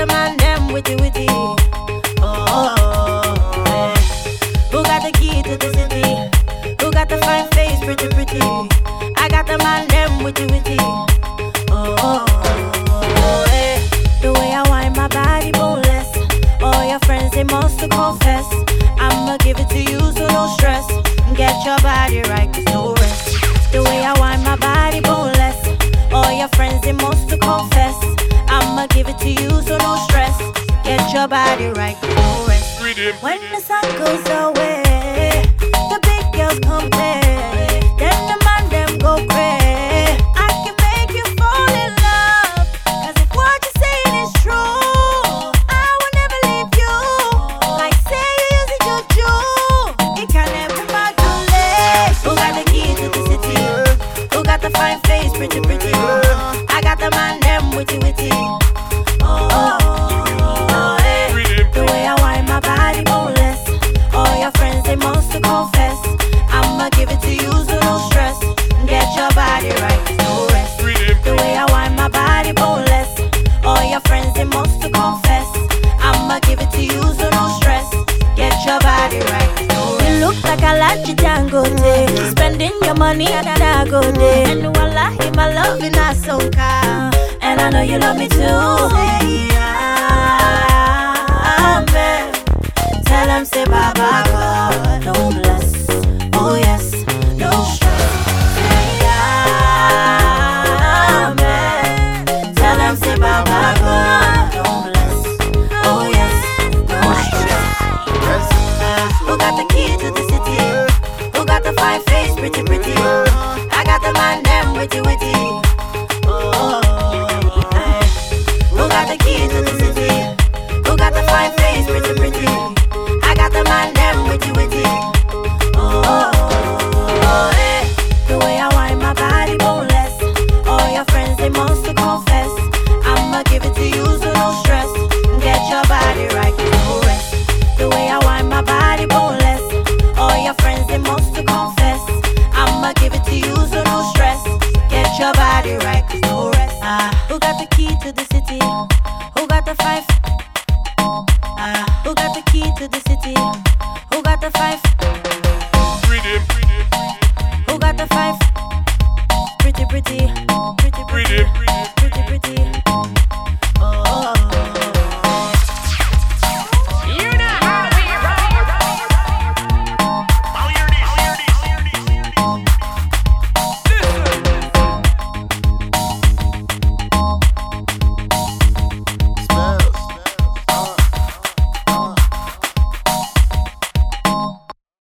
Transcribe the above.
the man them witty witty. Yeah. Who got the key to the city? Who got the fine face, pretty pretty? I got the man them witty witty. Yeah. The way I wind my body boneless. All your friends they must to confess. I'ma give it to you, so no stress. Get your body right, cause no rest. The way I wind my body boneless. All your friends they must to confess. I'ma give it to you, so no stress. Get your body right, cause no rest. When the sun goes away, the big girls come play. Then the man them go crazy. I can make you fall in love, cause if what you're saying is true, I will never leave you. Like say you use it your jewel, it can never modulate. Who got the key to the city? Who got the fine face, pretty pretty? I got the man them witty witty. The way I wind my body boneless. All your friends they must to confess. I'ma give it to you, so no stress. Get your body right, no rest. The way I wind my body boneless. All your friends they must to confess. I'ma give it to you, so no stress. Get your body right, no rest. You look like a Alaji Dangote, spending your money at Dangote. And wallahi my love in a sonka, and I know you love me too. Amen. Tell them say Baba God, no bless. Oh yes, no stress. Say amen. Tell them say Baba God, no bless. Oh yes, no stress. Who got the key to the city? Who got the fine face, pretty pretty? I got the man them witty witty. Who got the key to the city? Who got the fine face, pretty pretty? I got the man them witty witty. The way I wind my body boneless. All your friends they must to confess. I'ma give it to you, so no stress. Get your body right, no rest. The way I wind my body boneless. All your friends they must to confess. I'ma give it to you, so no stress. Get your body right, cause no rest. Who got the key to the city? Who got the five? Who got the key to the city?